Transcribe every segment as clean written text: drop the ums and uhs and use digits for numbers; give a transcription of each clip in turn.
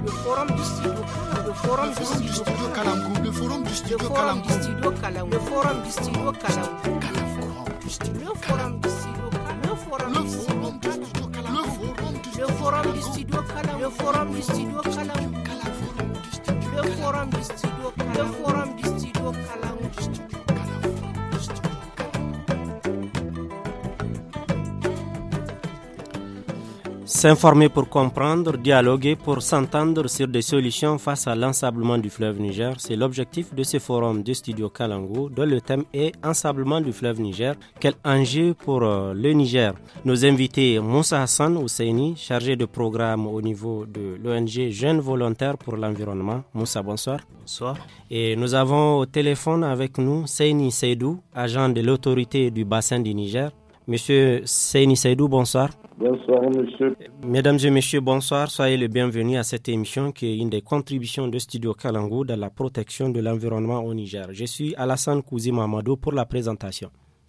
forum du studio Kalangu, le forum du studio Kalangu, le forum du studio Kalangu, le forum du studio Kalangu, le forum du studio Kalangu, le forum du studio Kalangu, le forum du studio Kalangu, le forum du studio Kalangu, le forum du studio Kalangu, le forum du studio Kalangu. S'informer pour comprendre, dialoguer pour s'entendre sur des solutions face à l'ensablement du fleuve Niger, c'est l'objectif de ce forum de Studio Kalangu dont le thème est Ensablement du fleuve Niger, quel enjeu pour le Niger. Nos invités Moussa Hassan Ousseini, chargé de programme au niveau de l'ONG Jeunes Volontaires pour l'Environnement. Moussa, bonsoir. Bonsoir. Et nous avons au téléphone avec nous Seyni Seydou, agent de l'autorité du bassin du Niger. Monsieur Seyni Seydou, bonsoir. Bonsoir, monsieur. Mesdames et messieurs, bonsoir. Soyez les bienvenus à cette émission qui est une des contributions de Studio Kalangu dans la protection de l'environnement au Niger. Je suis Alassane Kouzi Mamadou pour la présentation.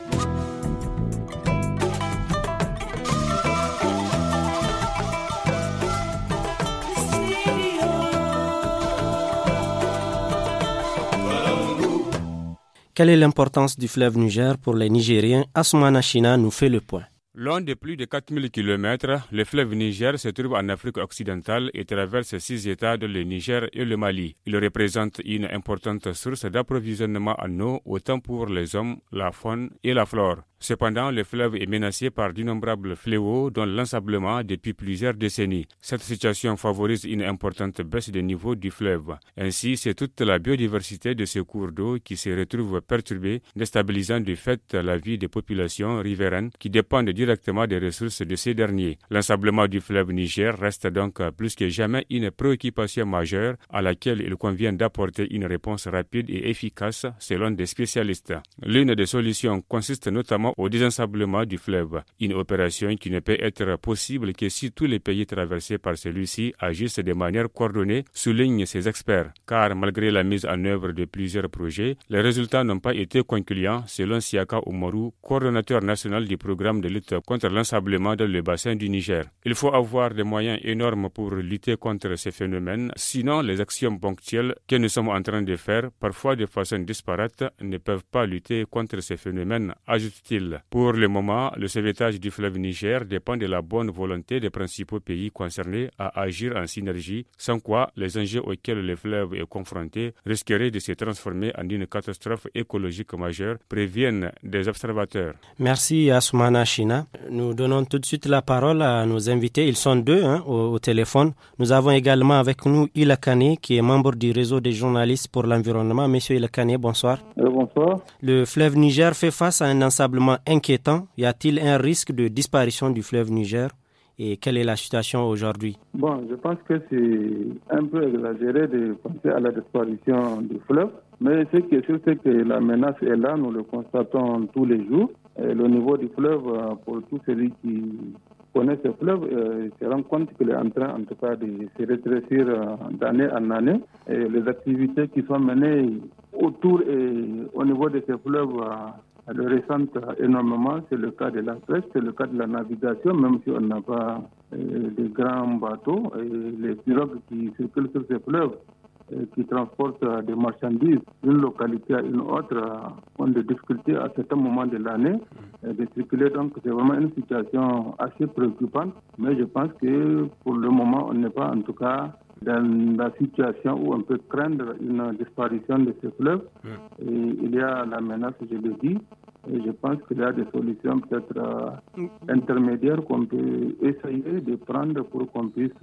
Quelle est l'importance du fleuve Niger pour les Nigériens? Assoumana China nous fait le point. Long de plus de 4000 km, le fleuve Niger se trouve en Afrique occidentale et traverse 6 États dont le Niger et le Mali. Il représente une importante source d'approvisionnement en eau, autant pour les hommes, la faune et la flore. Cependant, le fleuve est menacé par d'innombrables fléaux, dont l'ensablement depuis plusieurs décennies. Cette situation favorise une importante baisse des niveaux du fleuve. Ainsi, c'est toute la biodiversité de ce cours d'eau qui se retrouve perturbée, déstabilisant de fait la vie des populations riveraines qui dépendent directement des ressources de ces derniers. L'ensablement du fleuve Niger reste donc plus que jamais une préoccupation majeure à laquelle il convient d'apporter une réponse rapide et efficace selon des spécialistes. L'une des solutions consiste notamment au désensablement du fleuve, une opération qui ne peut être possible que si tous les pays traversés par celui-ci agissent de manière coordonnée, soulignent ces experts. Car malgré la mise en œuvre de plusieurs projets, les résultats n'ont pas été concluants selon Siaka Oumarou, coordonnateur national du programme de lutte contre l'ensablement dans le bassin du Niger. Il faut avoir des moyens énormes pour lutter contre ces phénomènes, sinon les actions ponctuelles que nous sommes en train de faire, parfois de façon disparate, ne peuvent pas lutter contre ces phénomènes, ajoute-t-il. Pour le moment, le sauvetage du fleuve Niger dépend de la bonne volonté des principaux pays concernés à agir en synergie, sans quoi les enjeux auxquels le fleuve est confronté risqueraient de se transformer en une catastrophe écologique majeure, préviennent des observateurs. Merci Assoumana China. Nous donnons tout de suite la parole à nos invités. Ils sont deux au téléphone. Nous avons également avec nous Ila Kane, qui est membre du réseau des journalistes pour l'environnement. Monsieur Ila Kane, bonsoir. Bonsoir. Le fleuve Niger fait face à un ensablement inquiétant. Y a-t-il un risque de disparition du fleuve Niger? Et quelle est la situation aujourd'hui? Bon, je pense que c'est un peu exagéré de penser à la disparition du fleuve. Mais ce qui est sûr, c'est que la menace est là, nous le constatons tous les jours. Et le niveau du fleuve, pour tout celui qui connaît ce fleuve, se rend compte qu'il est en train, en tout cas, de se rétrécir d'année en année. Et les activités qui sont menées autour et au niveau de ce fleuve, le ressentent énormément. C'est le cas de la pêche, c'est le cas de la navigation, même si on n'a pas de grands bateaux. Et les pirogues qui circulent sur ce fleuve, qui transportent des marchandises d'une localité à une autre, ont des difficultés à certains moments de l'année de circuler. Donc c'est vraiment une situation assez préoccupante. Mais je pense que pour le moment, on n'est pas en tout cas dans la situation où on peut craindre une disparition de ce fleuve. Et il y a la menace, je le dis, et je pense qu'il y a des solutions peut-être intermédiaires qu'on peut essayer de prendre pour qu'on puisse,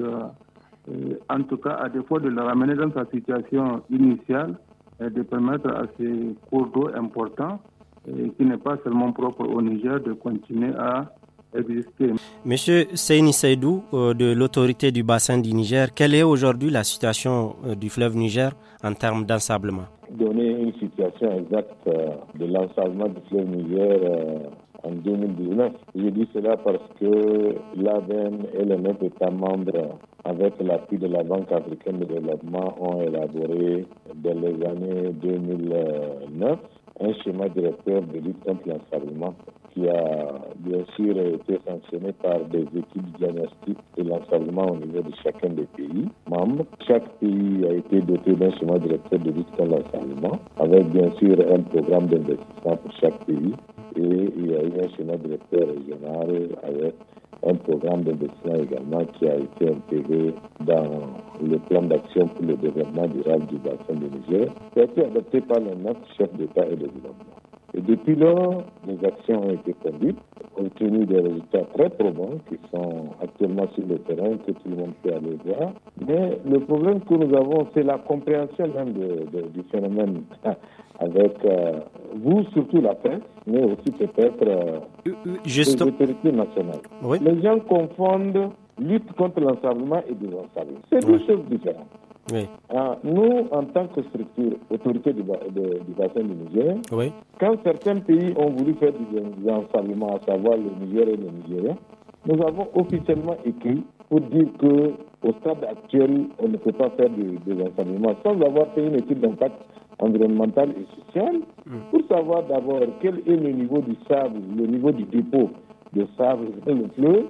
en tout cas, à défaut de le ramener dans sa situation initiale, de permettre à ces cours d'eau importants, qui n'est pas seulement propre au Niger, de continuer à exister. Monsieur Seyni Seydou, de l'autorité du bassin du Niger, quelle est aujourd'hui la situation du fleuve Niger en termes d'ensablement? Donner une situation exacte de l'ensablement du fleuve Niger en 2019. Je dis cela parce que l'ADN et les 9 États membres, avec l'appui de la Banque africaine de développement, ont élaboré dans les années 2009 un schéma directeur de lutte contre l'ensablement qui a bien sûr été sanctionné par des équipes diagnostiques de l'ensablement au niveau de chacun des pays membres. Chaque pays a été doté d'un schéma directeur de lutte contre l'ensablement avec bien sûr un programme d'investissement pour chaque pays et il y a eu un schéma directeur régional avec un programme d'investissement également qui a été intégré dans le plan d'action pour le développement durable du bassin du Niger, qui a été adopté par les 9 chefs d'État et de gouvernement. Et depuis lors, des actions ont été conduites, obtenu des résultats très probants qui sont actuellement sur le terrain, que tout le monde peut aller voir. Mais le problème que nous avons, c'est la compréhension même du phénomène avec vous, surtout la presse, mais aussi peut-être les autorités nationales. Oui. Les gens confondent lutte contre l'ensablement et désensablement. C'est deux choses différentes. Oui. Nous, en tant que structure, autorité du bassin du Niger, quand certains pays ont voulu faire du désensablement, à savoir le Niger et le Nigeria, nous avons officiellement écrit pour dire qu'au stade actuel, on ne peut pas faire du désensablement sans avoir fait une étude d'impact environnemental et social pour savoir d'abord quel est le niveau du sable, le niveau du dépôt de sable dans le fleuve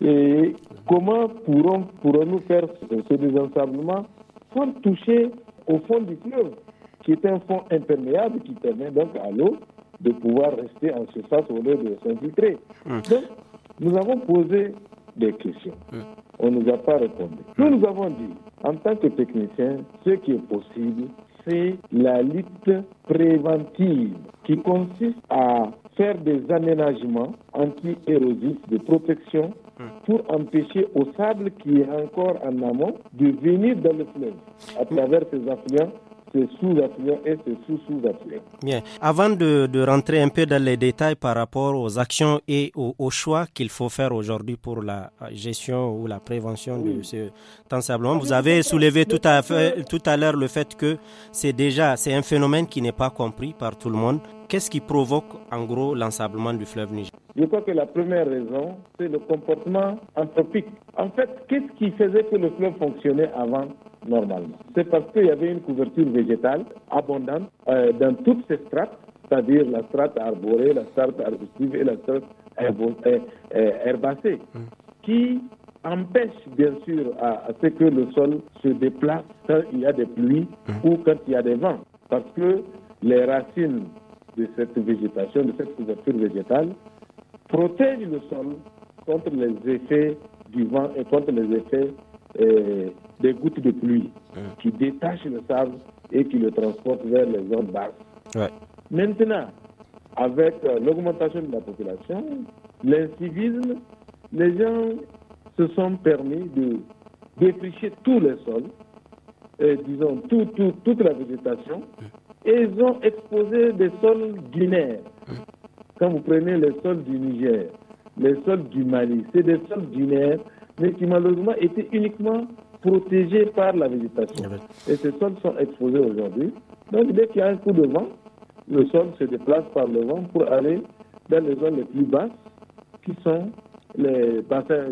et comment pourrons-nous faire ce désensablement sans toucher au fond du fleuve, qui est un fond imperméable qui permet donc à l'eau de pouvoir rester en surface au lieu de s'infiltrer. Donc, nous avons posé des questions. On ne nous a pas répondu. Nous avons dit, en tant que techniciens, ce qui est possible, c'est la lutte préventive qui consiste à faire des aménagements anti-érosifs de protection pour empêcher au sable qui est encore en amont de venir dans le fleuve à travers ses affluents, ses sous-affluents et ses sous-sous-affluents. Bien. Avant de rentrer un peu dans les détails par rapport aux actions et aux choix qu'il faut faire aujourd'hui pour la gestion ou la prévention de ce ensablement, vous avez soulevé tout à l'heure le fait que c'est un phénomène qui n'est pas compris par tout le monde. Qu'est-ce qui provoque en gros l'ensablement du fleuve Niger? Je crois que la première raison, c'est le comportement anthropique. En fait, qu'est-ce qui faisait que le fleuve fonctionnait avant normalement? C'est parce qu'il y avait une couverture végétale abondante dans toutes ces strates, c'est-à-dire la strate arborée, la strate arbustive et la strate herbacée, qui empêche bien sûr à ce que le sol se déplace quand il y a des pluies ou quand il y a des vents. Parce que les racines de cette végétation, de cette couverture végétale, protègent le sol contre les effets du vent et contre les effets des gouttes de pluie qui détachent le sable et qui le transportent vers les zones basses. Ouais. Maintenant, avec l'augmentation de la population, l'incivisme, les gens se sont permis de défricher tous les sols, disons toute la végétation, et ils ont exposé des sols dunaires. Quand vous prenez les sols du Niger, les sols du Mali, c'est des sols dunaires, mais qui malheureusement étaient uniquement protégés par la végétation. Et ces sols sont exposés aujourd'hui. Donc dès qu'il y a un coup de vent, le sol se déplace par le vent pour aller dans les zones les plus basses, qui sont les bassins,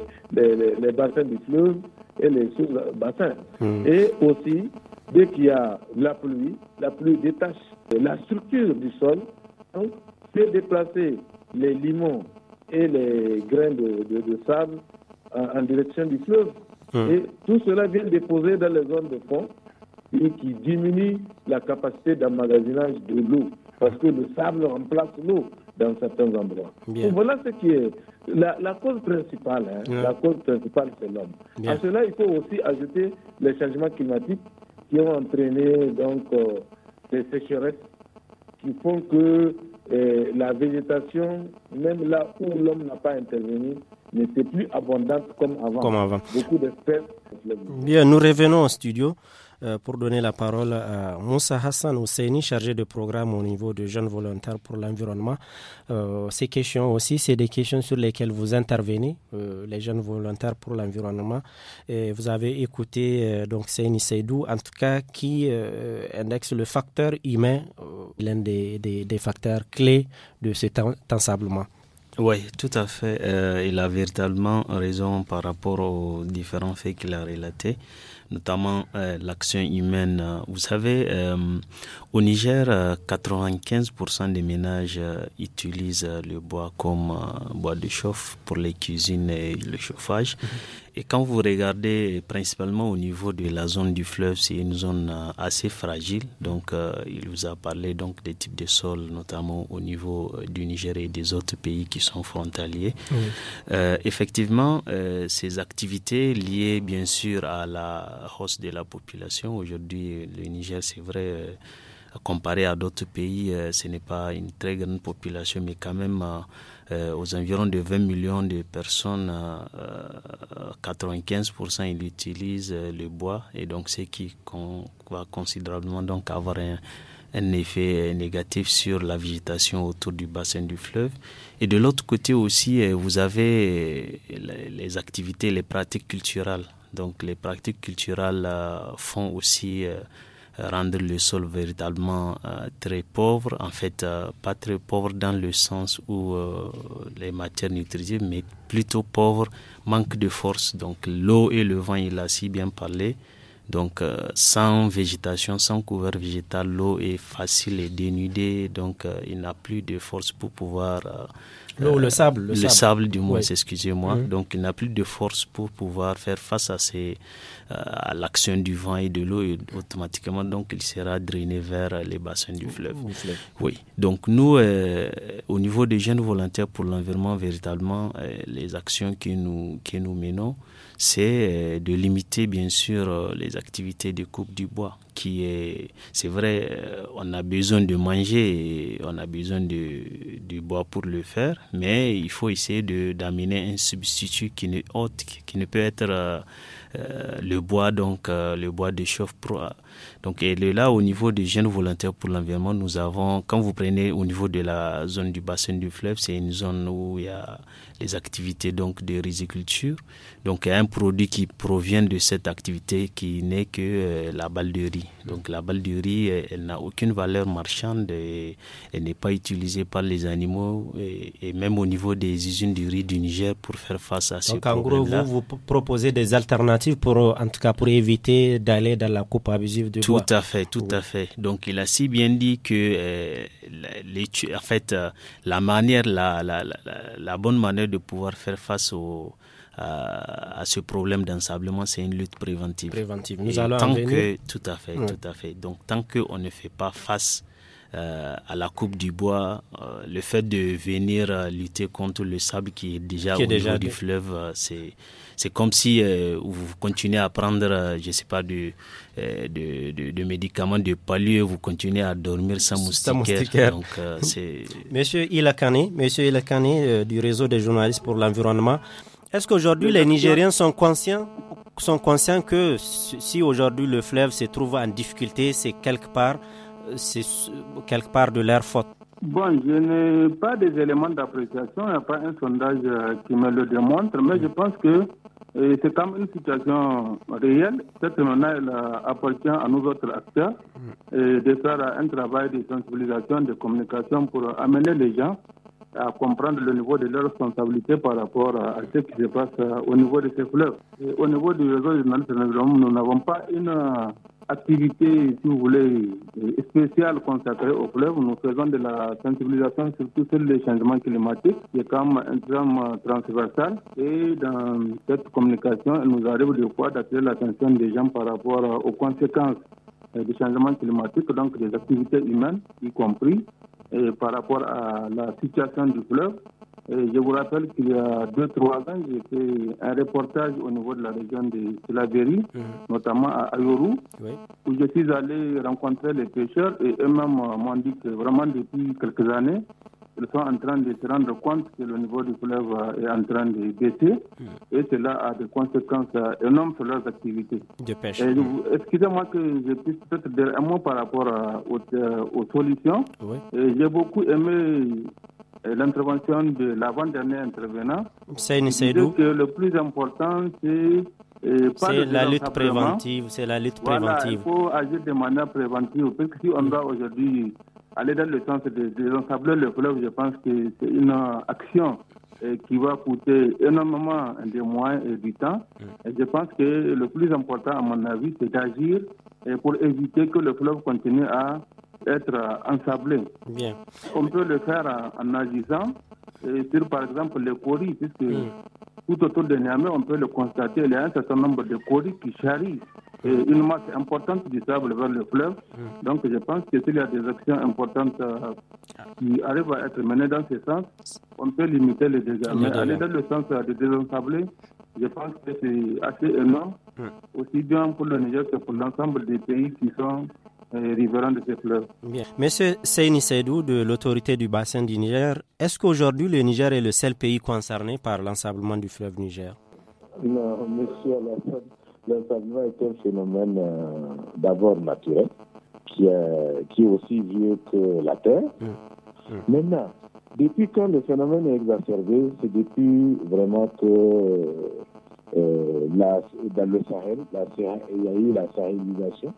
les bassins du fleuve et les sous-bassins. Et aussi, dès qu'il y a la pluie détache la structure du sol, donc fait déplacer les limons et les grains de sable en direction du fleuve. Et tout cela vient déposer dans les zones de fond et qui diminue la capacité d'emmagasinage de l'eau, parce que le sable remplace l'eau dans certains endroits. Donc voilà ce qui est la cause principale. La cause principale, c'est l'homme. À cela, il faut aussi ajouter les changements climatiques qui ont entraîné donc des sécheresses qui font que la végétation, même là où l'homme n'a pas intervenu, n'était plus abondante comme avant. Beaucoup d'espèces. Bien, nous revenons au studio pour donner la parole à Moussa Hassan Ousseini, chargé de programme au niveau de Jeunes Volontaires pour l'Environnement. Ces questions aussi, c'est des questions sur lesquelles vous intervenez, les Jeunes Volontaires pour l'Environnement. Vous avez écouté donc Seyni Seydou, en tout cas, qui indexe le facteur humain, l'un des facteurs clés de cet ensablement. Oui, tout à fait. Il a véritablement raison par rapport aux différents faits qu'il a relatés, notamment l'action humaine. Vous savez, au Niger, 95% des ménages utilisent le bois comme bois de chauffe pour les cuisines et le chauffage. Et quand vous regardez principalement au niveau de la zone du fleuve, c'est une zone assez fragile. Donc, il vous a parlé donc des types de sols, notamment au niveau du Niger et des autres pays qui sont frontaliers. Oui. Effectivement, ces activités liées bien sûr à la hausse de la population. Aujourd'hui, le Niger, c'est vrai, comparé à d'autres pays, ce n'est pas une très grande population, mais quand même aux environs de 20 millions de personnes, 95% ils utilisent le bois, et donc ce qui va considérablement donc avoir un effet négatif sur la végétation autour du bassin du fleuve. Et de l'autre côté aussi, vous avez les activités, les pratiques culturelles. Donc les pratiques culturelles font aussi rendre le sol véritablement très pauvre, en fait pas très pauvre dans le sens où les matières nutritives, mais plutôt pauvre, manque de force. Donc l'eau et le vent, il a si bien parlé. Donc sans végétation, sans couvert végétal, l'eau est facile et dénudée, donc il n'a plus de force pour pouvoir... le sable. Le sable du moins, oui. Excusez-moi. Mmh. Donc il n'a plus de force pour pouvoir faire face à l'action du vent et de l'eau, et automatiquement donc il sera drainé vers les bassins du fleuve. Oui. Donc nous, au niveau des jeunes volontaires pour l'environnement, véritablement, les actions que nous menons, c'est de limiter bien sûr les activités de coupe du bois. C'est vrai, on a besoin de manger et on a besoin du bois pour le faire, mais il faut essayer d'amener un substitut qui ne peut être le bois, donc le bois de chauffe. Donc et là, au niveau des jeunes volontaires pour l'environnement, nous avons, quand vous prenez au niveau de la zone du bassin du fleuve, c'est une zone où il y a les activités donc de riziculture. Donc il y a un produit qui provient de cette activité qui n'est que la balle de riz. Donc la balle de riz, elle n'a aucune valeur marchande et elle n'est pas utilisée par les animaux et même au niveau des usines du riz du Niger pour faire face à ces problèmes-là. Donc en gros, vous proposez des alternatives pour éviter d'aller dans la coupe abusive de bois. Tout à fait. Donc il a si bien dit que la bonne manière de pouvoir faire face à ce problème d'ensablement, c'est une lutte préventive. Nous allons en venir. Tout à fait. Donc tant qu'on ne fait pas face à la coupe du bois, le fait de venir lutter contre le sable qui est déjà au niveau du fleuve, c'est comme si vous continuez à prendre, je sais pas, de médicaments de palud, vous continuez à dormir sans moustiquaire. Donc, Monsieur Ilakane du réseau des journalistes pour l'environnement, est-ce qu'aujourd'hui les Nigériens sont conscients que si aujourd'hui le fleuve se trouve en difficulté, c'est quelque part de leur faute? Bon, je n'ai pas des éléments d'appréciation, il n'y a pas un sondage qui me le démontre, mais je pense que c'est quand même une situation réelle. Cette maintenant, elle appartient à nous autres acteurs de faire un travail de sensibilisation, de communication pour amener les gens à comprendre le niveau de leur responsabilité par rapport à ce qui se passe au niveau de ces fleuves. Et au niveau du réseau des journalistes de l'environnement, nous n'avons pas une activité, si vous voulez, spéciale consacrée aux fleuves. Nous faisons de la sensibilisation surtout sur les changements climatiques, qui est comme un terme transversal. Et dans cette communication, il nous arrive des fois d'attirer l'attention des gens par rapport aux conséquences des changements climatiques, donc des activités humaines y compris, et par rapport à la situation du fleuve. Et je vous rappelle qu'il y a 2-3 ans, j'ai fait un reportage au niveau de la région de Tilaberi, notamment à Ayoru, où je suis allé rencontrer les pêcheurs et eux-mêmes m'ont dit que vraiment depuis quelques années, ils sont en train de se rendre compte que le niveau du fleuve est en train de baisser et cela a des conséquences énormes sur leurs activités. De pêche. Excusez-moi que je puisse peut-être dire un mot par rapport aux solutions. Oui. J'ai beaucoup aimé l'intervention de l'avant-dernier intervenant. C'est que le plus important, c'est la lutte préventive. Voilà, il faut agir de manière préventive. Parce que si on doit aujourd'hui aller dans le sens de désensabler le fleuve, je pense que c'est une action qui va coûter énormément de moyens et du temps. Et je pense que le plus important, à mon avis, c'est d'agir pour éviter que le fleuve continue à être ensablé. Bien. On peut le faire en agissant sur, par exemple, les coris, puisque tout autour de Niamey, on peut le constater, il y a un certain nombre de coris qui charrient une masse importante du sable vers le fleuve. Donc, je pense que s'il y a des actions importantes qui arrivent à être menées dans ce sens, on peut limiter les dégâts. Mais aller dans le sens de désensabler, je pense que c'est assez énorme, aussi bien pour le Niger que pour l'ensemble des pays qui sont riverains de ces fleuves. Bien. Monsieur Seyni Seydou de l'autorité du bassin du Niger, est-ce qu'aujourd'hui le Niger est le seul pays concerné par l'ensablement du fleuve Niger? Non, monsieur Alassane, l'ensablement est un phénomène d'abord naturel, qui est aussi vieux que la Terre. Maintenant, depuis quand le phénomène est exacerbé, c'est depuis vraiment que dans le Sahel, il y a eu la sahélisation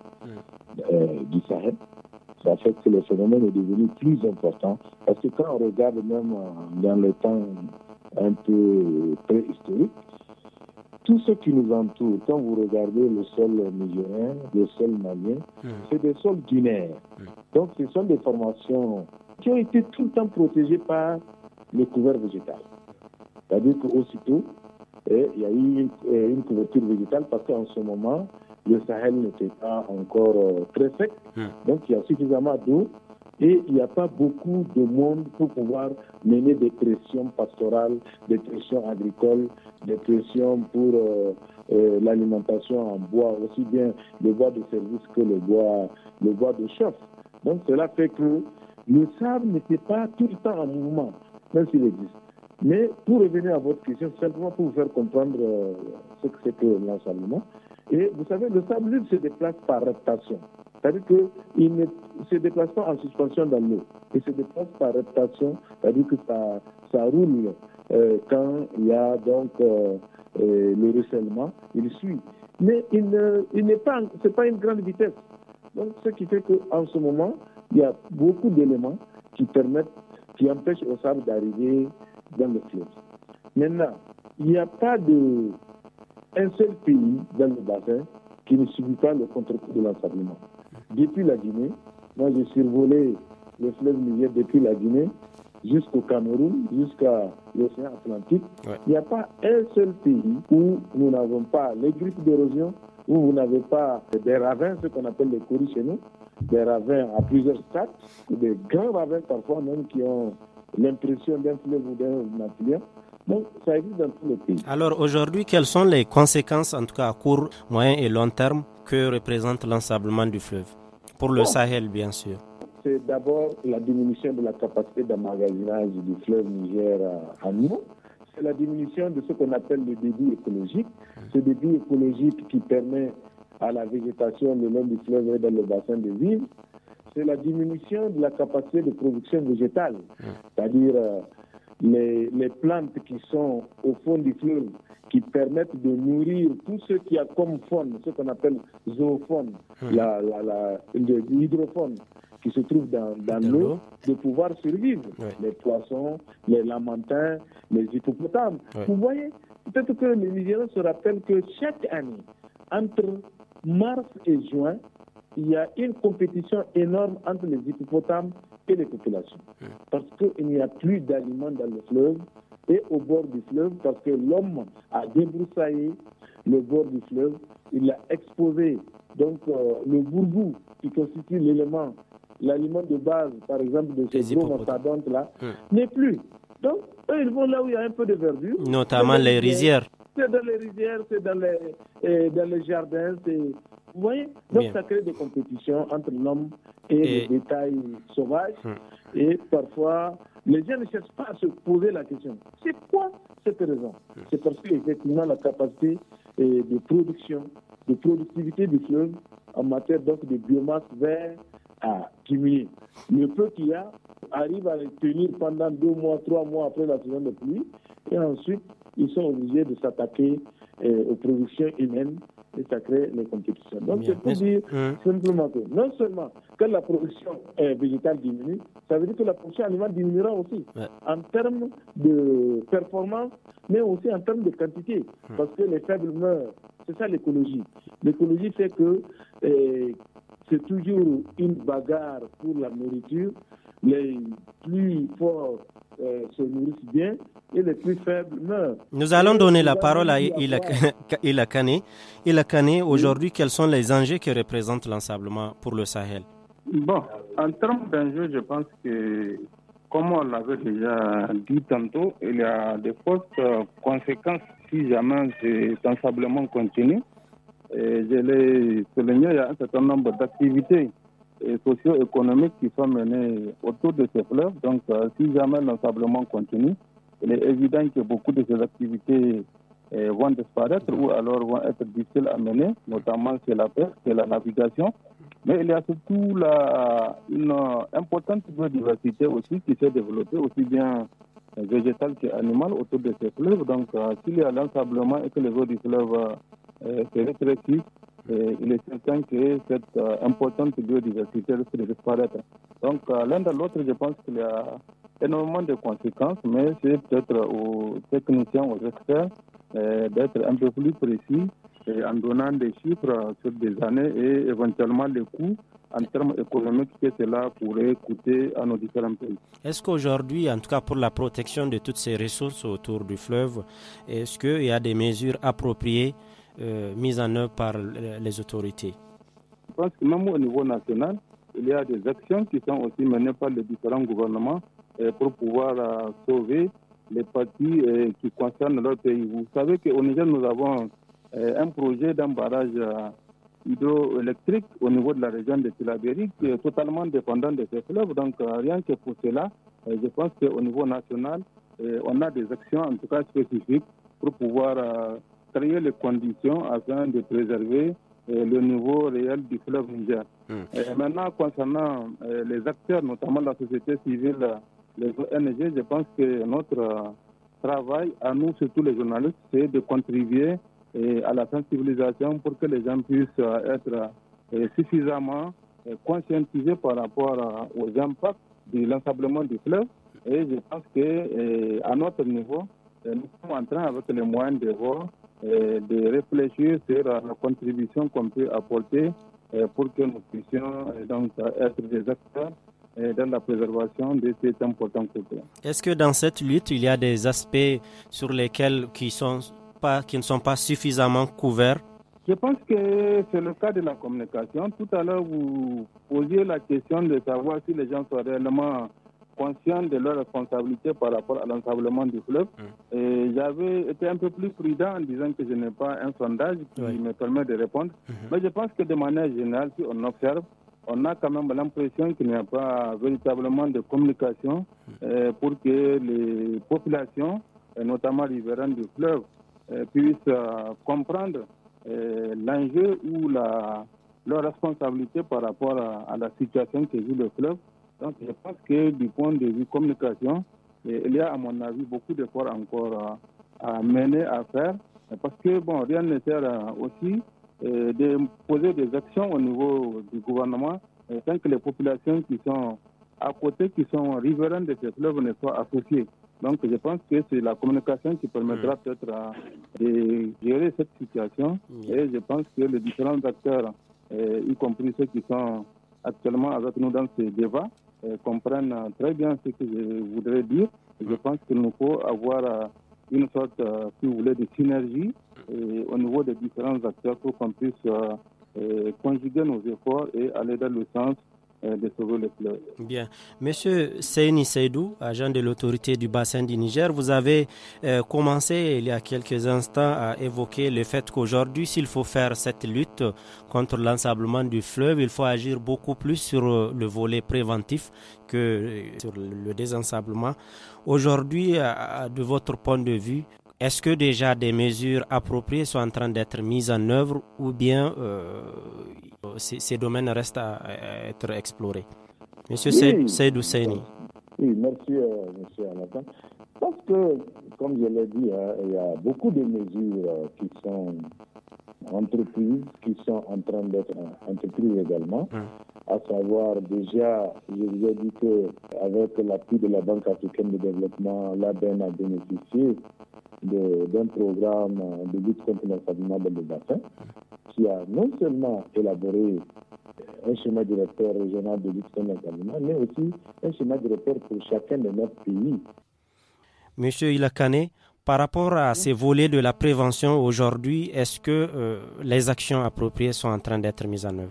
du Sahel. Ça fait que le phénomène est devenu plus important. Parce que quand on regarde même dans le temps un peu préhistorique, tout ce qui nous entoure, quand vous regardez le sol nigérien, le sol malien, c'est des sols dunaires. Donc ce sont des formations qui ont été tout le temps protégées par le couvert végétal. C'est-à-dire qu'aussitôt, il y a eu une couverture végétale parce qu'en ce moment, le Sahel n'était pas encore très sec. Donc il y a suffisamment d'eau et il n'y a pas beaucoup de monde pour pouvoir mener des pressions pastorales, des pressions agricoles, des pressions pour l'alimentation en bois, aussi bien le bois de service que le bois de chauffe. Donc cela fait que le sable n'était pas tout le temps en mouvement, même s'il existe. Mais pour revenir à votre question, simplement pour vous faire comprendre ce que c'est que l'ensablement. Et vous savez, le sable se déplace par reptation. C'est-à-dire qu'il ne se déplace pas en suspension dans l'eau. Il se déplace par reptation, c'est-à-dire que ça roule quand il y a donc le ruissellement, il suit. Mais c'est pas une grande vitesse. Donc ce qui fait qu'en ce moment, il y a beaucoup d'éléments qui empêchent au sable d'arriver dans le fleuve. Maintenant, il n'y a pas un seul pays dans le bassin qui ne subit pas le contre-coup de l'ensablement. Depuis la Guinée, moi j'ai survolé le fleuve Niger depuis la Guinée jusqu'au Cameroun, jusqu'à l'océan Atlantique. Il n'y a pas un seul pays où nous n'avons pas les griffes d'érosion, où vous n'avez pas des ravins, ce qu'on appelle les coris chez nous, des ravins à plusieurs stades, ou des grands ravins parfois même qui ont l'impression d'un fleuve ou d'un affluent. Donc, ça existe dans tous les pays. Alors aujourd'hui, quelles sont les conséquences, en tout cas à court, moyen et long terme, que représente l'ensablement du fleuve? Pour le Sahel, bien sûr. C'est d'abord la diminution de la capacité d'emmagasinage du fleuve Niger en eau. C'est la diminution de ce qu'on appelle le débit écologique. Ce débit écologique qui permet à la végétation le long du fleuve et dans le bassin de vivre. C'est la diminution de la capacité de production végétale, c'est-à-dire les plantes qui sont au fond du fleuve, qui permettent de nourrir tout ce qu'il y a comme faune, ce qu'on appelle zoofaune, l'hydrofaune qui se trouve dans l'eau, de pouvoir survivre. Les poissons, les lamantins, les hippopotames. Vous voyez, peut-être que les Nigériens se rappellent que chaque année, entre mars et juin, il y a une compétition énorme entre les hippopotames et les populations. Parce qu'il n'y a plus d'aliments dans le fleuve et au bord du fleuve, parce que l'homme a débroussaillé le bord du fleuve, il a exposé donc le bourgou qui constitue l'aliment de base, par exemple, de ces gros mastodontes-là, n'est plus. Donc, eux, ils vont là où il y a un peu de verdure. Notamment les rizières. C'est dans les rizières, c'est dans les jardins, vous voyez? Donc ça crée des compétitions entre l'homme et les bétails sauvages. Et parfois, les gens ne cherchent pas à se poser la question. C'est quoi cette raison? C'est parce qu'effectivement, la capacité de production, de productivité du fleuve en matière donc de biomasse verte a diminué. Le peu qu'il y a arrive à les tenir pendant 2 mois, 3 mois après la saison de pluie. Et ensuite, ils sont obligés de s'attaquer aux productions humaines et ça crée les compétitions. Donc, c'est pour dire simplement que non seulement que la production végétale diminue, ça veut dire que la production animale diminuera aussi en termes de performance, mais aussi en termes de quantité, parce que les faibles meurent. C'est ça l'écologie. L'écologie fait que c'est toujours une bagarre pour la nourriture. Les plus forts se nourrissent bien et les plus faibles meurent. Nous allons donner la parole à Ila Kane. Ila Kane, aujourd'hui, quels sont les enjeux que représente l'ensablement pour le Sahel? Bon, en termes d'enjeux, je pense que, comme on l'avait déjà dit tantôt, il y a de fortes conséquences si jamais cet ensablement continue. Et je l'ai souligné, il y a un certain nombre d'activités socio-économiques qui sont menées autour de ces fleuves. Donc, si jamais l'ensablement continue, il est évident que beaucoup de ces activités vont disparaître ou alors vont être difficiles à mener, notamment c'est la pêche, c'est la navigation. Mais il y a surtout une importante biodiversité aussi qui s'est développée, aussi bien végétale qu'animale autour de ces fleuves. Donc, s'il y a l'ensablement et que les eaux du fleuve se rétrécissent, il est certain que cette importante biodiversité risque de disparaître. Donc, l'un de l'autre, je pense qu'il y a énormément de conséquences, mais c'est peut-être aux techniciens, aux experts, d'être un peu plus précis en donnant des chiffres sur des années et éventuellement les coûts en termes économiques que cela pourrait coûter à nos différents pays. Est-ce qu'aujourd'hui, en tout cas pour la protection de toutes ces ressources autour du fleuve, est-ce qu'il y a des mesures appropriées mises en œuvre par les autorités? Je pense que même au niveau national, il y a des actions qui sont aussi menées par les différents gouvernements pour pouvoir sauver les parties qui concernent leur pays. Vous savez qu'au Niger, nous avons un projet d'un barrage hydroélectrique au niveau de la région de Tillabéri qui est totalement dépendant de ces fleuves. Donc, rien que pour cela, je pense qu'au niveau national, on a des actions, en tout cas spécifiques, pour pouvoir créer les conditions afin de préserver le niveau réel du fleuve Niger. Maintenant, concernant les acteurs, notamment la société civile, les ONG, je pense que notre travail, à nous, surtout les journalistes, c'est de contribuer à la sensibilisation pour que les gens puissent être suffisamment conscientisés par rapport aux impacts de l'ensablement du fleuve. Et je pense qu'à notre niveau, nous sommes en train, avec les moyens de voir, de réfléchir sur la contribution qu'on peut apporter pour que nous puissions donc être des acteurs dans la préservation de cet important côté. Est-ce que dans cette lutte, il y a des aspects sur lesquels qui ne sont pas suffisamment couverts? Je pense que c'est le cas de la communication. Tout à l'heure, vous posiez la question de savoir si les gens sont réellement conscients de leurs responsabilités par rapport à l'ensablement du fleuve. Et j'avais été un peu plus prudent en disant que je n'ai pas un sondage qui me permet de répondre. Mais je pense que de manière générale, si on observe, on a quand même l'impression qu'il n'y a pas véritablement de communication pour que les populations, notamment riveraines du fleuve, puissent comprendre l'enjeu ou leur responsabilité par rapport à la situation que vit le fleuve. Donc je pense que du point de vue communication, il y a à mon avis beaucoup d'efforts encore à mener, à faire, parce que bon, rien ne sert aussi de poser des actions au niveau du gouvernement tant que les populations qui sont à côté, qui sont riveraines de ces fleuves ne soient associées. Donc je pense que c'est la communication qui permettra peut-être de gérer cette situation et je pense que les différents acteurs, y compris ceux qui sont actuellement avec nous dans ces débats, comprennent très bien ce que je voudrais dire. Je pense qu'il nous faut avoir une sorte, si vous voulez, de synergie au niveau des différents acteurs pour qu'on puisse conjuguer nos efforts et aller dans le sens de sauver le fleuve. Bien. Monsieur Seyni Seydou, agent de l'autorité du bassin du Niger, vous avez commencé il y a quelques instants à évoquer le fait qu'aujourd'hui, s'il faut faire cette lutte contre l'ensablement du fleuve, il faut agir beaucoup plus sur le volet préventif que sur le désensablement. Aujourd'hui, de votre point de vue, est-ce que déjà des mesures appropriées sont en train d'être mises en œuvre ou bien ces domaines restent à être explorés? Monsieur Seydou Seyni. Oui, merci, monsieur Alassane. Parce que, comme je l'ai dit, il y a beaucoup de mesures qui sont entreprises qui sont en train d'être entreprises également. À savoir, déjà, je vous ai dit qu'avec l'appui de la Banque africaine de développement, l'ABN a bénéficié d'un programme de lutte contre l'ensablement dans le bassin qui a non seulement élaboré un schéma directeur régional de lutte contre l'ensablement, mais aussi un schéma directeur pour chacun de notre pays. Monsieur Ilakane, par rapport à ces volets de la prévention aujourd'hui, est-ce que les actions appropriées sont en train d'être mises en œuvre?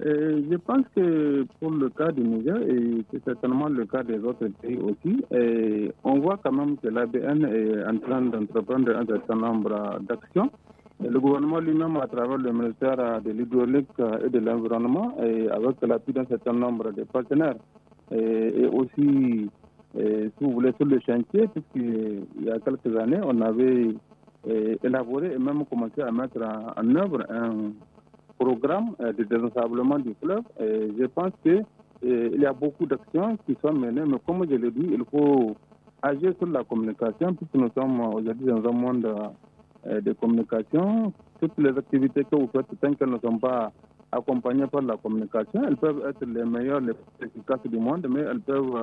Je pense que pour le cas du Niger, et c'est certainement le cas des autres pays aussi, on voit quand même que l'ABN est en train d'entreprendre un certain nombre d'actions. Le gouvernement lui-même, à travers le ministère de l'Hydraulique et de l'Environnement, et avec l'appui d'un certain nombre de partenaires, et aussi, si vous voulez, sur le chantier, puisqu'il y a quelques années, on avait élaboré et même commencé à mettre en œuvre un programme de désensablement du fleuve. Et je pense qu'il y a beaucoup d'actions qui sont menées, mais comme je l'ai dit, il faut agir sur la communication, puisque nous sommes aujourd'hui dans un monde de communication. Toutes les activités que vous faites, tant qu'elles ne sont pas accompagnées par la communication, elles peuvent être les meilleures, les plus efficaces du monde, mais elles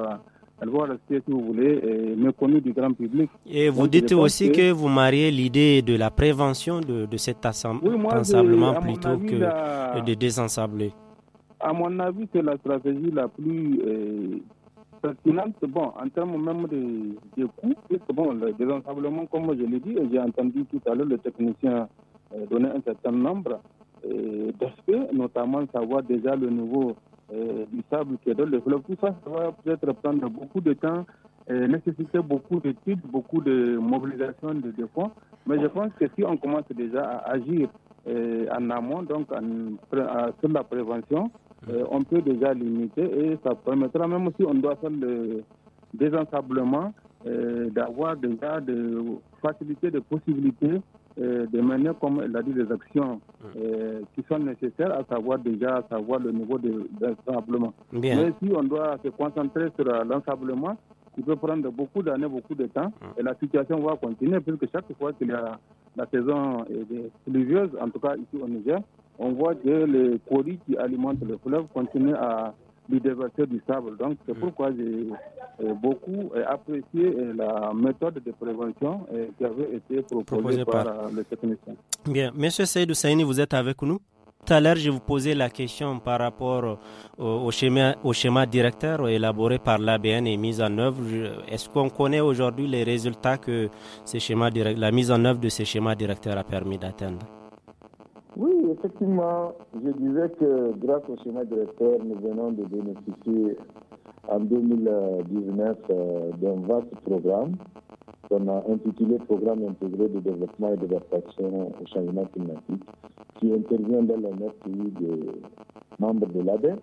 vont rester, si vous voulez, méconnues du grand public. Et vous dites aussi que vous mariez l'idée de la prévention de cet ensablement plutôt que de désensabler. À mon avis, c'est la stratégie la plus pertinente. Bon, en termes même de coûts, puisque bon, le désensablement, comme je l'ai dit, et j'ai entendu tout à l'heure le technicien donner un certain nombre d'aspects, notamment savoir déjà le niveau du sable qui est dans le fleuve. Tout ça, ça va peut-être prendre beaucoup de temps, nécessiter beaucoup d'études, beaucoup de mobilisation de fonds. Mais je pense que si on commence déjà à agir en amont, donc sur la prévention, on peut déjà limiter et ça permettra, même si on doit faire le désensablement, d'avoir déjà de faciliter des possibilités de mener, comme elle a dit, des actions qui sont nécessaires, à savoir le niveau de l'ensablement. Mais si on doit se concentrer sur l'ensablement, qui peut prendre beaucoup d'années, beaucoup de temps, et la situation va continuer, puisque chaque fois qu'il y a la saison pluvieuse, en tout cas ici au Niger, on voit que les coris qui alimentent le fleuve continuent à lui déverser du sable. Donc c'est pourquoi j'ai beaucoup apprécié la méthode de prévention qui avait été proposée par le technicien. Bien, Monsieur Seydou Saini, vous êtes avec nous? Tout à l'heure, je vous posais la question par rapport au schéma directeur élaboré par l'ABN et mis en œuvre. Est-ce qu'on connaît aujourd'hui les résultats que la mise en œuvre de ce schéma directeur a permis d'atteindre? Oui, effectivement, je disais que grâce au schéma directeur, nous venons de bénéficier en 2019 d'un vaste programme qu'on a intitulé Programme intégré de développement et d'adaptation au changement climatique, qui intervient dans les 9 pays membres de l'ADEN,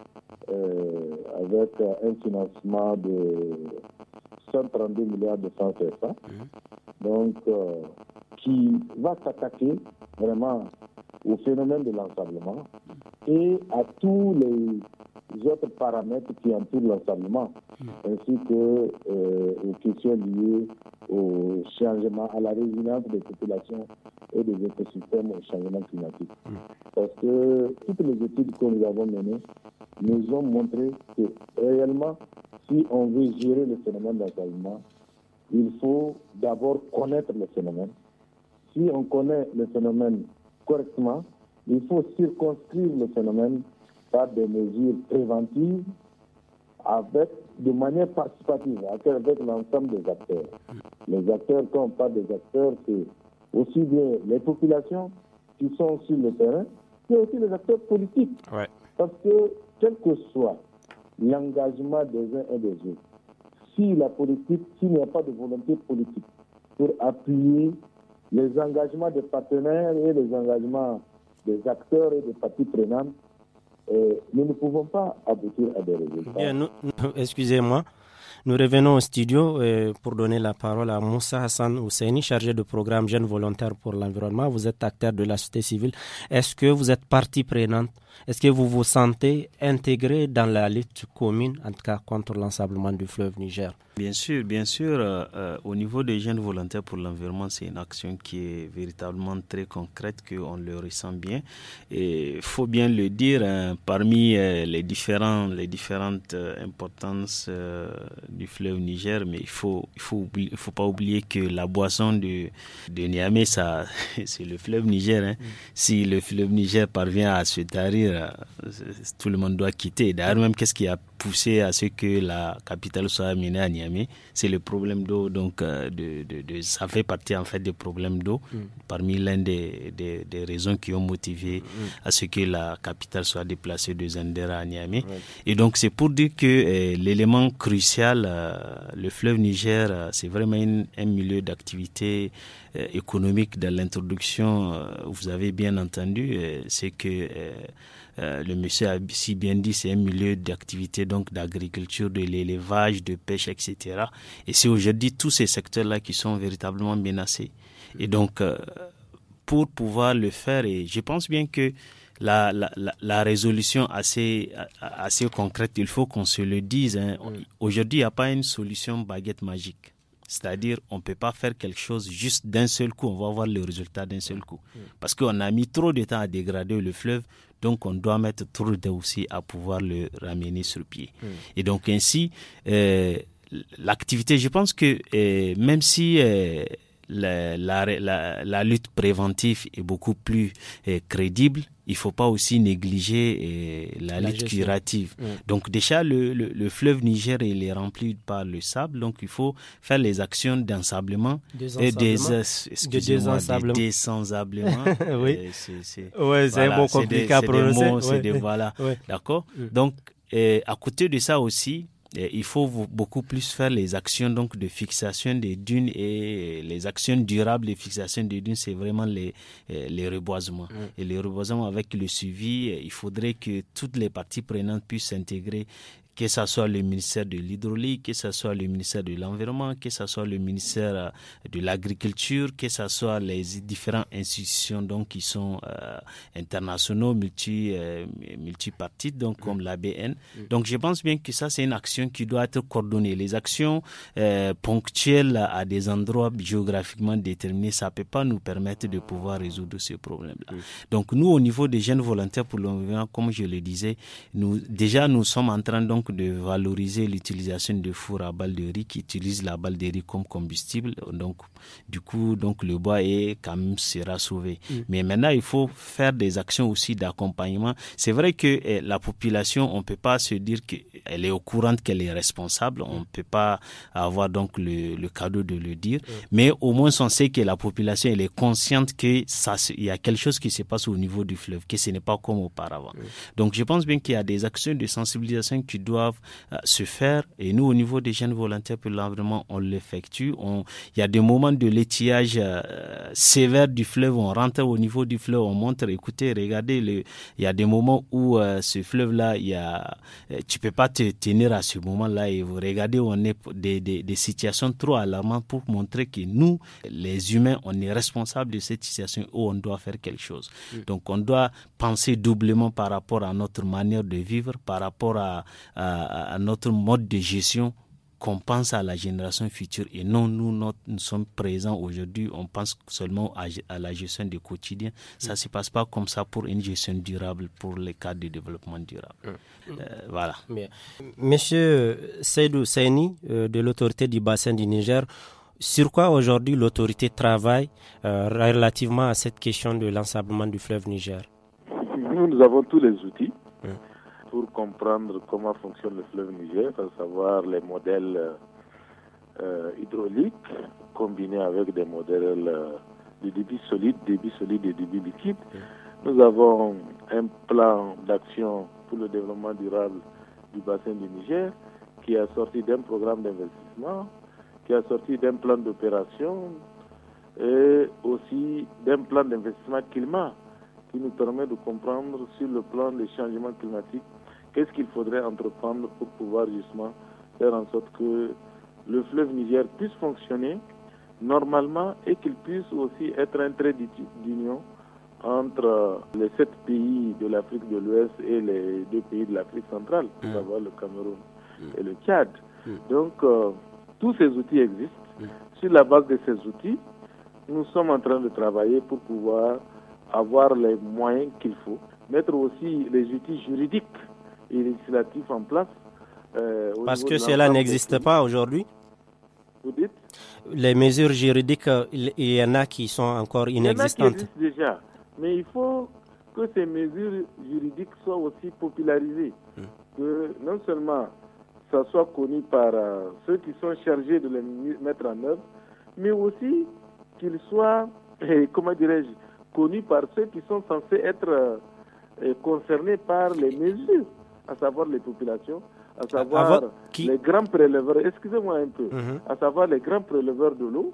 avec un financement de 132 milliards de francs CFA, donc qui va s'attaquer vraiment au phénomène de l'ensablement et à tous les autres paramètres qui entourent l'ensablement, ainsi que aux questions liées au changement, à la résilience des populations et des écosystèmes au changement climatique. Parce que toutes les études que nous avons menées nous ont montré que réellement, si on veut gérer le phénomène d'ensablement, il faut d'abord connaître le phénomène. Si on connaît le phénomène correctement, il faut circonscrire le phénomène par des mesures préventives de manière participative avec l'ensemble des acteurs. Les acteurs, quand on parle des acteurs, c'est aussi bien les populations qui sont sur le terrain, mais aussi les acteurs politiques. Ouais. Parce que quel que soit l'engagement des uns et des autres, s'il n'y a pas de volonté politique pour appuyer les engagements des partenaires et les engagements des acteurs et des parties prenantes, nous ne pouvons pas aboutir à des résultats. Bien, excusez-moi. Nous revenons au studio pour donner la parole à Moussa Hassan Ousseini, chargé de programme Jeunes Volontaires pour l'Environnement. Vous êtes acteur de la société civile. Est-ce que vous êtes partie prenante? Est-ce que vous vous sentez intégré dans la lutte commune, en tout cas contre l'ensablement du fleuve Niger? Bien sûr. Au niveau des jeunes volontaires pour l'environnement, c'est une action qui est véritablement très concrète, qu'on le ressent bien. Et il faut bien le dire, parmi les différentes importances du fleuve Niger, mais il faut pas oublier que la boisson de Niamey, ça, c'est le fleuve Niger. Hein. Si le fleuve Niger parvient à se tarir, tout le monde doit quitter. D'ailleurs, même qu'est-ce qui a poussé à ce que la capitale soit amenée à Niamey, c'est le problème d'eau. Donc, ça fait partie en fait des problèmes d'eau, parmi l'un des raisons qui ont motivé à ce que la capitale soit déplacée de Zender à Niamey. Et donc, c'est pour dire que l'élément crucial, le fleuve Niger, c'est vraiment un milieu d'activité économique. Dans l'introduction, vous avez bien entendu, c'est que le monsieur a si bien dit, c'est un milieu d'activité donc d'agriculture, de l'élevage, de pêche, etc. Et c'est aujourd'hui tous ces secteurs-là qui sont véritablement menacés. Et donc, pour pouvoir le faire, et je pense bien que la résolution assez concrète, il faut qu'on se le dise. Hein. Aujourd'hui, il n'y a pas une solution baguette magique. C'est-à-dire, on ne peut pas faire quelque chose juste d'un seul coup, on va avoir le résultat d'un seul coup. Parce qu'on a mis trop de temps à dégrader le fleuve, donc on doit mettre trop de temps aussi à pouvoir le ramener sur pied. Et donc ainsi, l'activité, je pense que même si la lutte préventive est beaucoup plus crédible, il ne faut pas aussi négliger la lutte curative. Donc déjà, le fleuve Niger, il est rempli par le sable, donc il faut faire les actions d'ensablement et désensablement. Oui, c'est un mot compliqué à prononcer. D'accord. Donc, à côté de ça aussi, il faut beaucoup plus faire les actions donc de fixation des dunes, et les actions durables de fixation des dunes, c'est vraiment les reboisements. Et les reboisements avec le suivi, il faudrait que toutes les parties prenantes puissent s'intégrer, que ce soit le ministère de l'Hydraulique, que ce soit le ministère de l'Environnement, que ce soit le ministère de l'Agriculture, que ce soit les différentes institutions donc, qui sont internationaux, multipartites, donc comme l'ABN. Donc je pense bien que ça, c'est une action qui doit être coordonnée. Les actions ponctuelles à des endroits géographiquement déterminés, ça ne peut pas nous permettre de pouvoir résoudre ce problème-là. Donc nous, au niveau des jeunes volontaires pour l'environnement, comme je le disais, nous sommes en train donc de valoriser l'utilisation de fours à balles de riz qui utilisent la balle de riz comme combustible. Donc, du coup, donc le bois quand même sera sauvé. Mais maintenant, il faut faire des actions aussi d'accompagnement. C'est vrai que la population, on ne peut pas se dire qu'elle est au courant qu'elle est responsable. On ne peut pas avoir donc le cadeau de le dire. Mais au moins, on sait que la population, elle est consciente qu'il y a quelque chose qui se passe au niveau du fleuve, que ce n'est pas comme auparavant. Donc, je pense bien qu'il y a des actions de sensibilisation qui doivent se faire, et nous au niveau des jeunes volontaires pour l'environnement on l'effectue. Il y a des moments de l'étiage sévère du fleuve, on rentre au niveau du fleuve, on montre, écoutez, regardez, il y a des moments où ce fleuve là, tu peux pas te tenir à ce moment là, et vous regardez, on est des situations trop alarmantes pour montrer que nous les humains, on est responsables de cette situation où on doit faire quelque chose. Donc on doit penser doublement par rapport à notre manière de vivre, par rapport à notre mode de gestion, qu'on pense à la génération future, et non nous sommes présents aujourd'hui, on pense seulement à la gestion du quotidien. Ça ne se passe pas comme ça pour une gestion durable, pour les cadres de développement durable. Voilà. Monsieur Seydou Seyni de l'autorité du bassin du Niger, sur quoi aujourd'hui l'autorité travaille relativement à cette question de l'ensablement du fleuve Niger? Nous avons tous les outils pour comprendre comment fonctionne le fleuve Niger, à savoir les modèles hydrauliques combinés avec des modèles de débit solide et débit liquide. Nous avons un plan d'action pour le développement durable du bassin du Niger qui est sorti d'un programme d'investissement, qui est sorti d'un plan d'opération et aussi d'un plan d'investissement climat qui nous permet de comprendre sur le plan des changements climatiques qu'est-ce qu'il faudrait entreprendre pour pouvoir justement faire en sorte que le fleuve Niger puisse fonctionner normalement et qu'il puisse aussi être un trait d'union entre les 7 pays de l'Afrique de l'Ouest et les 2 pays de l'Afrique centrale, à savoir le Cameroun et le Tchad. Donc, tous ces outils existent. Sur la base de ces outils, nous sommes en train de travailler pour pouvoir avoir les moyens qu'il faut, mettre aussi les outils juridiques et législatifs en place. Parce que cela n'existe pas aujourd'hui. Vous dites? Les mesures juridiques, il y en a qui sont encore inexistantes. Il y en a qui existent déjà, mais il faut que ces mesures juridiques soient aussi popularisées. Que non seulement ça soit connu par ceux qui sont chargés de les mettre en œuvre, mais aussi qu'ils soient, connus par ceux qui sont censés être concernés par les mesures, à savoir les populations, à savoir les grands préleveurs, excusez-moi un peu, à savoir les grands préleveurs de l'eau,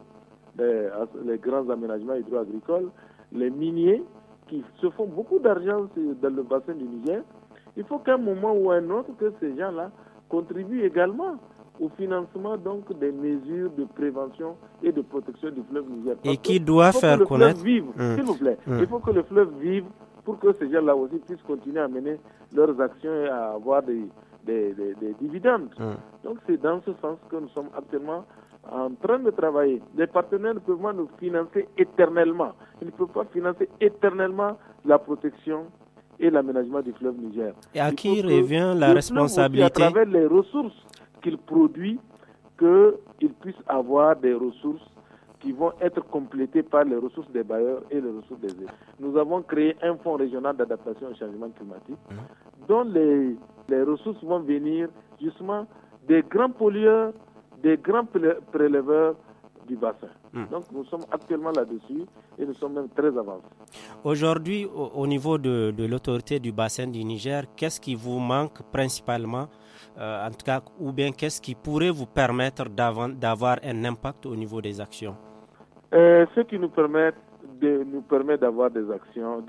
les grands aménagements hydro-agricoles, les miniers qui se font beaucoup d'argent dans le bassin du Niger. Il faut qu'à un moment ou un autre que ces gens-là contribuent également au financement donc des mesures de prévention et de protection du fleuve Niger. Et qui doit faire connaître. S'il vous plaît, il faut que le fleuve vive pour que ces gens-là aussi puissent continuer à mener leurs actions et à avoir des dividendes. Donc c'est dans ce sens que nous sommes actuellement en train de travailler. Les partenaires ne peuvent pas nous financer éternellement. Ils ne peuvent pas financer éternellement la protection et l'aménagement du fleuve Niger. Et à qui revient la responsabilité? À travers les ressources qu'il produit, qu'il puisse avoir des ressources qui vont être complétées par les ressources des bailleurs et les ressources des États. Nous avons créé un fonds régional d'adaptation au changement climatique dont les ressources vont venir justement des grands pollueurs, des grands préleveurs du bassin. Donc nous sommes actuellement là-dessus et nous sommes même très avancés. Aujourd'hui, au niveau de l'autorité du bassin du Niger, qu'est-ce qui vous manque principalement, en tout cas, ou bien qu'est-ce qui pourrait vous permettre d'avoir un impact au niveau des actions? Ce qui nous permet d'avoir des actions,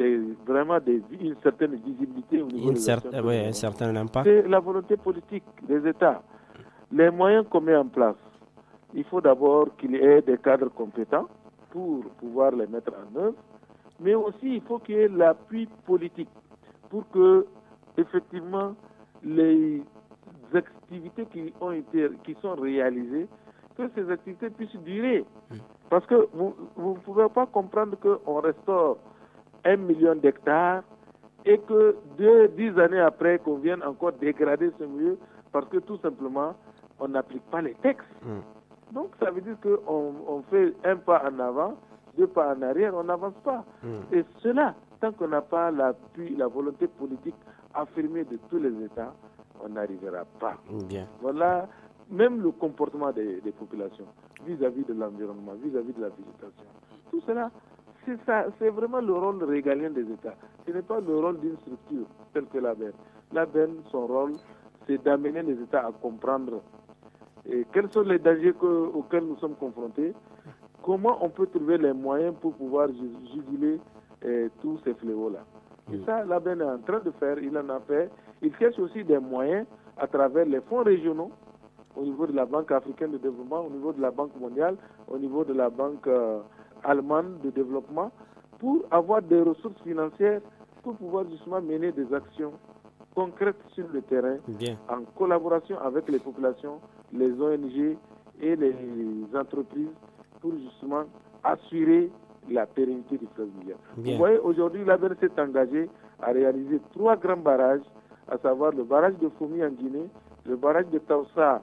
une certaine visibilité au niveau des actions. Un certain impact. C'est la volonté politique des États. Les moyens qu'on met en place, il faut d'abord qu'il y ait des cadres compétents pour pouvoir les mettre en œuvre, mais aussi il faut qu'il y ait l'appui politique pour que, effectivement, les activités qui sont réalisées, que ces activités puissent durer. Parce que vous ne pouvez pas comprendre qu'on restaure 1 million d'hectares et que 10 années après qu'on vienne encore dégrader ce milieu parce que tout simplement on n'applique pas les textes. Donc ça veut dire qu'on fait un pas en avant, 2 pas en arrière, on n'avance pas. Et cela, tant qu'on n'a pas l'appui, la volonté politique affirmée de tous les États, on n'arrivera pas. Bien. Voilà, même le comportement des populations vis-à-vis de l'environnement, vis-à-vis de la végétation. Tout cela, c'est vraiment le rôle régalien des États. Ce n'est pas le rôle d'une structure telle que la BEN. La BEN, son rôle, c'est d'amener les États à comprendre quels sont les dangers auxquels nous sommes confrontés, comment on peut trouver les moyens pour pouvoir juguler tous ces fléaux-là. Et ça, la BEN est en train de faire, il en a fait. Il cherche aussi des moyens à travers les fonds régionaux, au niveau de la Banque africaine de développement, au niveau de la Banque mondiale, au niveau de la Banque allemande de développement, pour avoir des ressources financières pour pouvoir justement mener des actions concrètes sur le terrain, en collaboration avec les populations, les ONG et les entreprises, pour justement assurer la pérennité du fleuve Niger. Vous voyez, aujourd'hui, la BEN s'est engagée à réaliser 3 grands barrages, à savoir le barrage de Fomi en Guinée, le barrage de Taoussa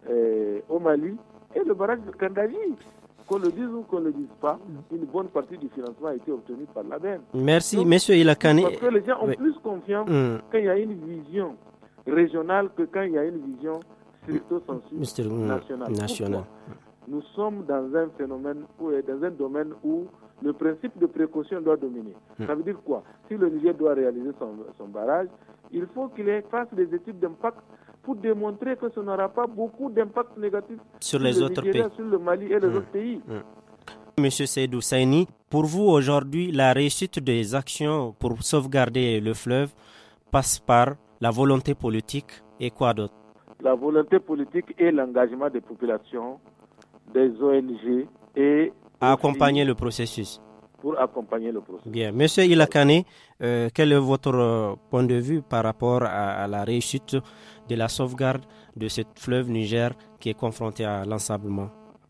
au Mali et le barrage de Kandaji. Qu'on le dise ou qu'on ne le dise pas, une bonne partie du financement a été obtenue par la BEN. Merci, M. Ilakane. Parce que les gens ont plus confiance quand il y a une vision régionale que quand il y a une vision stricto-sensu nationale. Nous sommes dans un phénomène, dans un domaine où le principe de précaution doit dominer. Ça veut dire quoi? Si le Niger doit réaliser son barrage, il faut qu'il fasse des études d'impact pour démontrer que ce n'aura pas beaucoup d'impact négatif sur les autres pays, sur le Mali et les autres pays. Monsieur Seydou Saini, pour vous aujourd'hui, la réussite des actions pour sauvegarder le fleuve passe par la volonté politique et quoi d'autre? La volonté politique et l'engagement des populations, des ONG et à accompagner le processus. pour accompagner le processus. Bien. Monsieur Ilakane, quel est votre point de vue par rapport à la réussite de la sauvegarde de ce fleuve Niger qui est confronté à l'ensablement?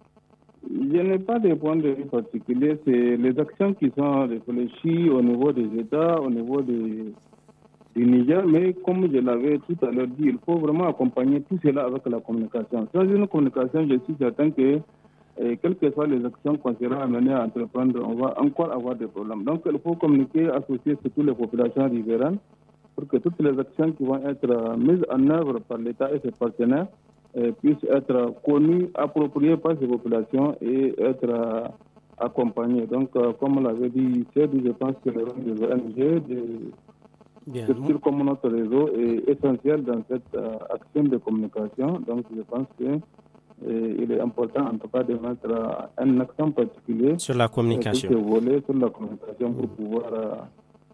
Je n'ai pas de point de vue particulier. C'est les actions qui sont réfléchies au niveau des États, au niveau du Niger. Mais comme je l'avais tout à l'heure dit, il faut vraiment accompagner tout cela avec la communication. Sans une communication, je suis certain que quelles que soient les actions qu'on sera amené à entreprendre, on va encore avoir des problèmes. Donc, il faut communiquer, associer surtout les populations riveraines pour que toutes les actions qui vont être mises en œuvre par l'État et ses partenaires puissent être connues, appropriées par ces populations et être accompagnées. Donc, comme on l'avait dit, je pense que le rôle des ONG, des structures comme notre réseau est essentiel dans cette action de communication. Donc, je pense que il est important en tout cas de mettre un accent particulier sur la communication. Sur la communication pour pouvoir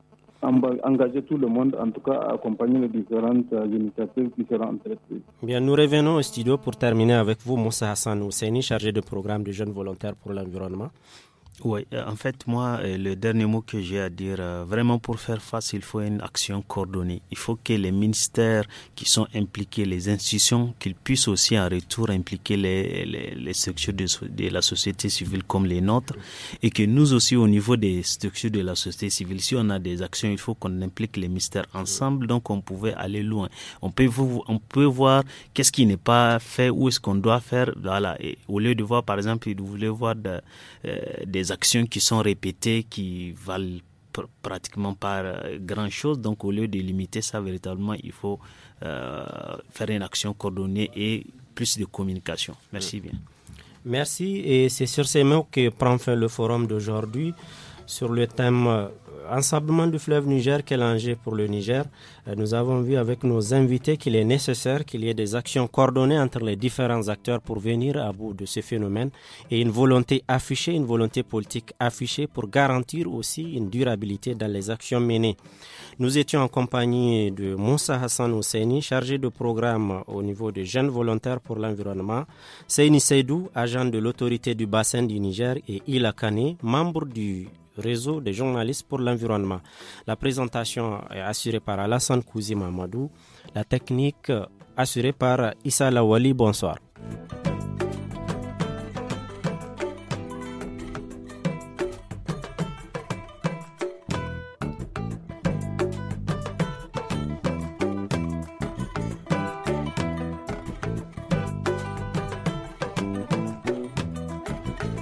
engager tout le monde, en tout cas à accompagner les différentes initiatives qui seront entreprises. Bien, nous revenons au studio pour terminer avec vous, Moussa Hassan Ousseini, chargé de programme de jeunes volontaires pour l'environnement. Oui, en fait, moi, le dernier mot que j'ai à dire, vraiment pour faire face, il faut une action coordonnée. Il faut que les ministères qui sont impliqués, les institutions, qu'ils puissent aussi en retour impliquer les structures de la société civile comme les nôtres, et que nous aussi, au niveau des structures de la société civile, si on a des actions, il faut qu'on implique les ministères ensemble, donc on pouvait aller loin. On peut voir qu'est-ce qui n'est pas fait, où est-ce qu'on doit faire, voilà. Et au lieu de voir, par exemple, vous voulez voir des actions qui sont répétées, qui valent pratiquement pas grand-chose. Donc, au lieu de limiter ça véritablement, il faut faire une action coordonnée et plus de communication. Merci bien. Merci. Et c'est sur ces mots que prend fin le forum d'aujourd'hui sur le thème ensablement du fleuve Niger, quel enjeu pour le Niger. Nous avons vu avec nos invités qu'il est nécessaire qu'il y ait des actions coordonnées entre les différents acteurs pour venir à bout de ce phénomène et une volonté affichée, une volonté politique affichée pour garantir aussi une durabilité dans les actions menées. Nous étions en compagnie de Moussa Hassan Ousseini, chargé de programme au niveau des jeunes volontaires pour l'environnement, Seyni Seydou, agent de l'autorité du bassin du Niger, et Ila Kane, membre du réseau des journalistes pour l'environnement. La présentation est assurée par Alassane Kouzi Mamadou, la technique assurée par Issa Lawali. Bonsoir.